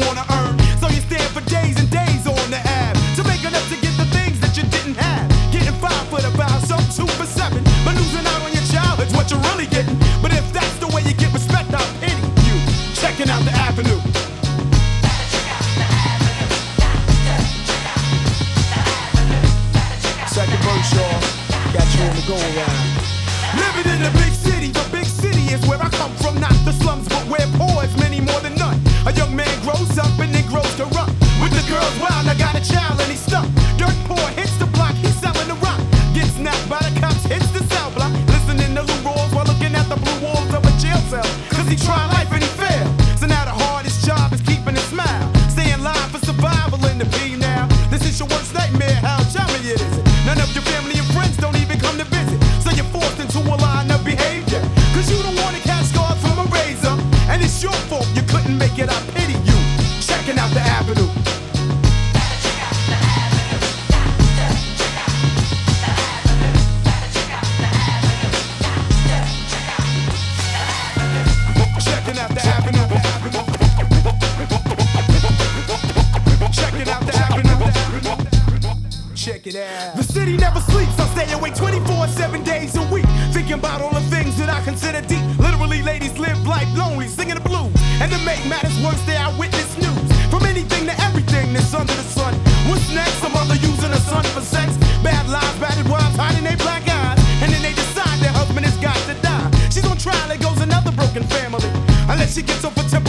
wanna earn. So you stand for days and days on the ab to make enough to get the things that you didn't have. Getting 5 foot about some 2 for 7, but losing out on your childhood's what you're really getting. But if that's the way you get respect, I'll pity you. Checking out the avenue. Second verse, y'all. Got you on the go around. Living in the big city is where I come from, not the slums, but where poor is many more than none. A young man grows up and then grows corrupt. With the girls wild, I got a child and he's stuck. Dirt poor hits the block, he's selling the rock. Gets snapped by the cops, hits the cell block. Listening to Lou Rawls while looking at the blue walls of a jail cell. Cause he tried life and he failed. So now the hardest job is keeping a smile. Staying live for survival in the P now. This is your worst nightmare, how chummy it is. None of your family and friends don't even come to visit. So you're forced into a line of behavior. Cause you don't want to catch scars from a razor. And it's your fault you couldn't make it, I pity you. Checking out the avenue. Checking out the avenue. Checking out the avenue. Check it out. The city never sleeps, I stay awake 24, 7 days a week. Thinking about all the things that I consider deep. Literally, ladies live life lonely, singing the blues. And to make matters worse, they eyewitness news. From anything to everything that's under the sun. What's next? A mother using her son for sex. Bad lives, battered wives, hiding their black eyes. And then they decide their husband has got to die. She's on trial, there goes another broken family. Unless she gets over to